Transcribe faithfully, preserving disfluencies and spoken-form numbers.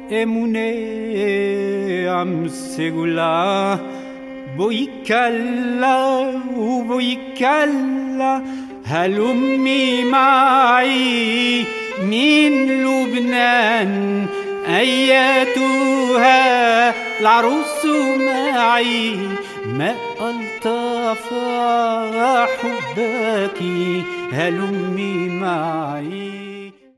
امونه ام سگولا بويكلا وبويكلا هلمي معي من لبنان أيتها العروس معي ما ألطف حبك هلمي معي.